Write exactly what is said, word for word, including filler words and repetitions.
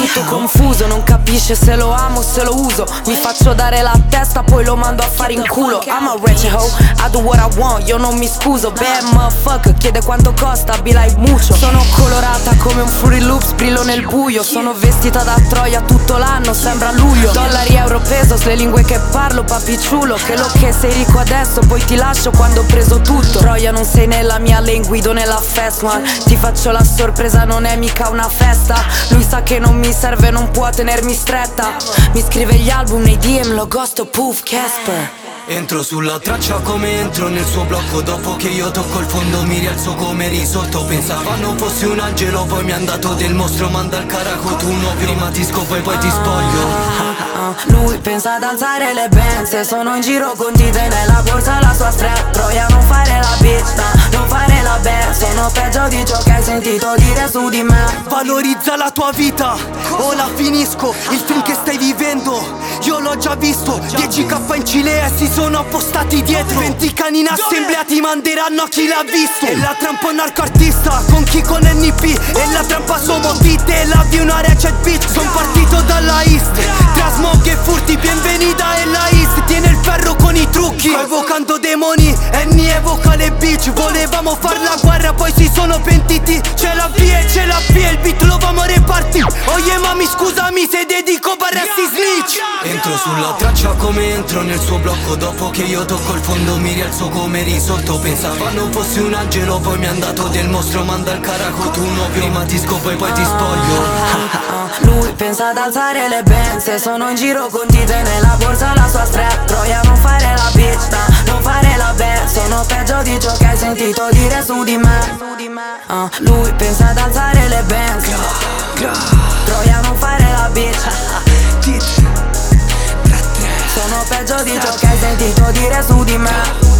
tutto confuso, non capisce se lo amo o se lo uso. Mi faccio dare la testa, poi lo mando a fare in culo. I'm a ratchet hoe, I do what I want, io non mi scuso. Bad motherfucker, chiede quanto costa, be like mucho. Sono colorata come un Fruity Loops, brillo nel buio. Sono vestita da Troia tutto l'anno, sembra luglio. Dollari, euro, pesos, le lingue che parlo, papicciulo. Che lo che sei ricco adesso, poi ti lascio quando ho preso tutto. Troia, non sei nella mia lane, guido nella fast one. Ti faccio la sorpresa, non è mica una festa. Lui sa che non mi serve, non può tenermi stretta. Mi scrive gli album nei D M, lo ghosto, poof, Casper. Entro sulla traccia come entro nel suo blocco. Dopo che io tocco il fondo mi rialzo come risolto. Pensavano fossi un angelo, poi mi han dato del mostro. Manda il caraco tu no, prima ti scopo e poi ti spoglio. Lui pensa ad alzare le benze, sono in giro con dite nella borsa la sua strap. Troia, non fare la bitch, no, non fare la bad. Sono peggio di ciò che hai sentito dire su di me. Valorizza la tua vita, o la finisco. Il film che stai vivendo io l'ho già visto. dieci k in Cile si sono appostati dietro. venti cani in assemblea ti manderanno a chi l'ha visto. E la trampa un narcoartista con chi con N P. E la trampa sono dite e la di una ratchet bitch. Son partito dalla East, tra smog e furti, benvenida e la East. Tiene il ferro con i trucchi, sto evocando demoni e ni evoca le bitch. Volevamo far la guerra poi si sono pentiti. C'è la B e c'è la P e il beat lo vamo reparti. Oye mami scusami se dedico barresti snitch. Entro sulla traccia come entro nel suo blocco. Dopo che io tocco il fondo mi rialzo come risolto. Pensavano fossi un angelo, poi mi han dato del mostro. Manda il caraco tu no, prima ti scopo e poi ti spoglio. Lui pensa ad alzare le benze, sono in giro con dite nella borsa la sua strap. Troia, non fare la bitch, no, non fare la bad. Sono peggio di ciò che hai sentito dire su di me. uh, Lui pensa ad alzare le benze. Troia, non fare la bitch. Sono peggio di ciò che hai sentito dire su di me.